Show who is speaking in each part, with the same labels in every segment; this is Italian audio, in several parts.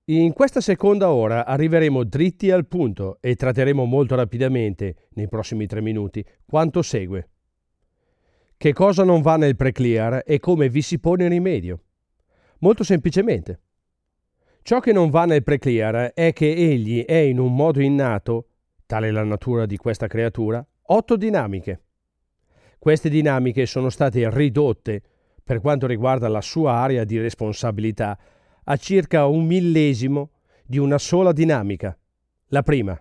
Speaker 1: In questa seconda ora arriveremo dritti al punto e tratteremo molto rapidamente, nei prossimi 3 minuti, quanto segue. Che cosa non va nel pre-clear e come vi si pone rimedio? Molto semplicemente. Ciò che non va nel pre-clear è che egli è in un modo innato, tale è la natura di questa creatura, 8 dinamiche. Queste dinamiche sono state ridotte, per quanto riguarda la sua area di responsabilità, a circa 1/1000 di una sola dinamica, la prima.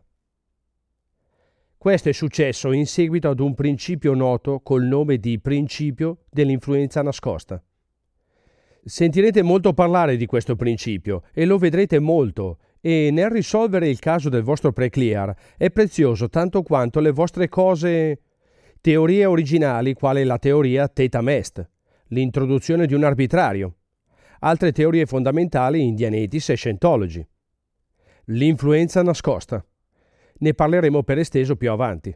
Speaker 1: Questo è successo in seguito ad un principio noto col nome di principio dell'influenza nascosta. Sentirete molto parlare di questo principio e lo vedrete molto, e nel risolvere il caso del vostro pre-clear è prezioso tanto quanto le vostre teorie originali, quale la teoria Theta Mest, l'introduzione di un arbitrario, altre teorie fondamentali in Dianetis e Scientology. L'influenza nascosta. Ne parleremo per esteso più avanti.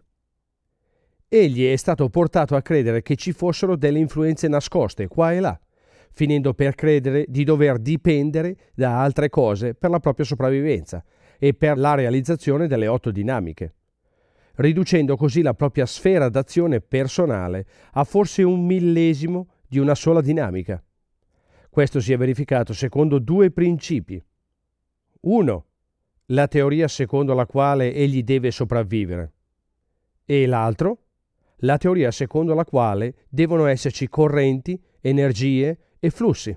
Speaker 1: Egli è stato portato a credere che ci fossero delle influenze nascoste qua e là, finendo per credere di dover dipendere da altre cose per la propria sopravvivenza e per la realizzazione delle 8 dinamiche, riducendo così la propria sfera d'azione personale a forse 1/1000 di una sola dinamica. Questo si è verificato secondo 2 principi. 1. La teoria secondo la quale egli deve sopravvivere. E l'altro, la teoria secondo la quale devono esserci correnti, energie e flussi.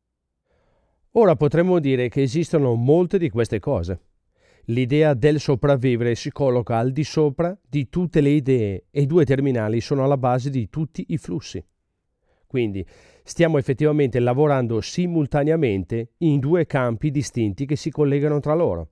Speaker 1: Ora potremmo dire che esistono molte di queste cose. L'idea del sopravvivere si colloca al di sopra di tutte le idee e 2 terminali sono alla base di tutti i flussi. Quindi stiamo effettivamente lavorando simultaneamente in 2 campi distinti che si collegano tra loro.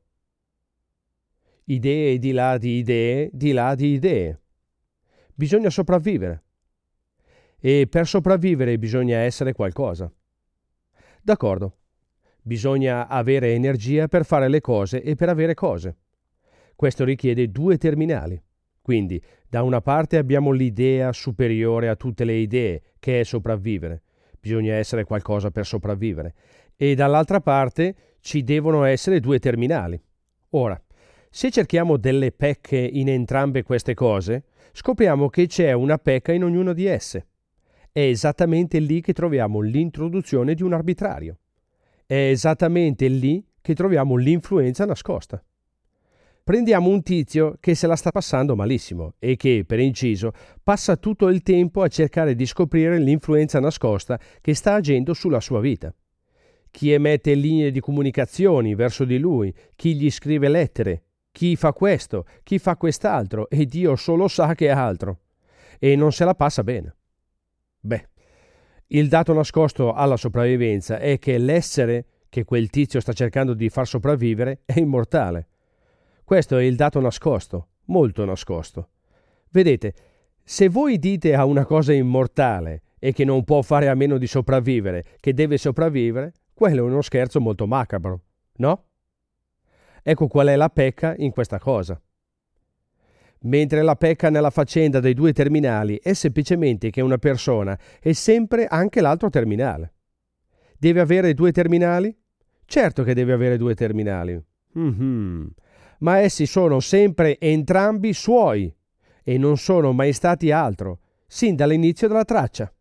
Speaker 1: Idee di là di idee, di là di idee. Bisogna sopravvivere. E per sopravvivere bisogna essere qualcosa. D'accordo. Bisogna avere energia per fare le cose e per avere cose. Questo richiede 2 terminali. Quindi, da una parte abbiamo l'idea superiore a tutte le idee, che è sopravvivere. Bisogna essere qualcosa per sopravvivere. E dall'altra parte ci devono essere 2 terminali. Ora, se cerchiamo delle pecche in entrambe queste cose, scopriamo che c'è una pecca in ognuna di esse. È esattamente lì che troviamo l'introduzione di un arbitrario. È esattamente lì che troviamo l'influenza nascosta. Prendiamo un tizio che se la sta passando malissimo e che, per inciso, passa tutto il tempo a cercare di scoprire l'influenza nascosta che sta agendo sulla sua vita. Chi emette linee di comunicazioni verso di lui, chi gli scrive lettere, chi fa questo, chi fa quest'altro e Dio solo sa che altro. E non se la passa bene. Beh, il dato nascosto alla sopravvivenza è che l'essere che quel tizio sta cercando di far sopravvivere è immortale. Questo è il dato nascosto, molto nascosto. Vedete, se voi dite a una cosa immortale e che non può fare a meno di sopravvivere, che deve sopravvivere, quello è uno scherzo molto macabro, no? Ecco qual è la pecca in questa cosa. Mentre la pecca nella faccenda dei 2 terminali è semplicemente che una persona è sempre anche l'altro terminale. Deve avere 2 terminali? Certo che deve avere 2 terminali. Ma essi sono sempre entrambi suoi e non sono mai stati altro, sin dall'inizio della traccia.